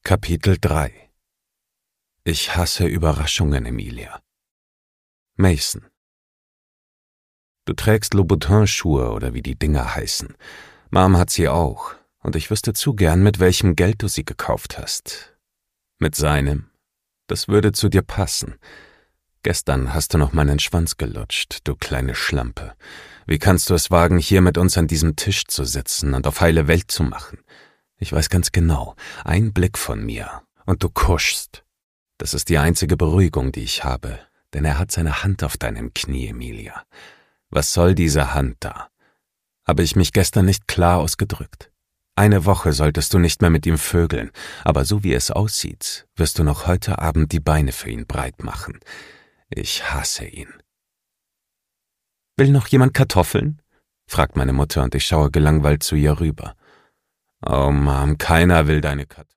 Kapitel 3. Ich hasse Überraschungen, Emilia. Mason. Du trägst Louboutin-Schuhe oder wie die Dinger heißen. Mom hat sie auch, und ich wüsste zu gern, mit welchem Geld du sie gekauft hast. Mit seinem. Das würde zu dir passen. Gestern hast du noch meinen Schwanz gelutscht, du kleine Schlampe. Wie kannst du es wagen, hier mit uns an diesem Tisch zu sitzen und auf heile Welt zu machen? Ich weiß ganz genau, ein Blick von mir, und du kuschst. Das ist die einzige Beruhigung, die ich habe, denn er hat seine Hand auf deinem Knie, Emilia. Was soll diese Hand da? Habe ich mich gestern nicht klar ausgedrückt? Eine Woche solltest du nicht mehr mit ihm vögeln, aber so wie es aussieht, wirst du noch heute Abend die Beine für ihn breit machen. Ich hasse ihn. »Will noch jemand Kartoffeln?« fragt meine Mutter, und ich schaue gelangweilt zu ihr rüber. »Oh, Mom, keiner will deine Kartoffeln.«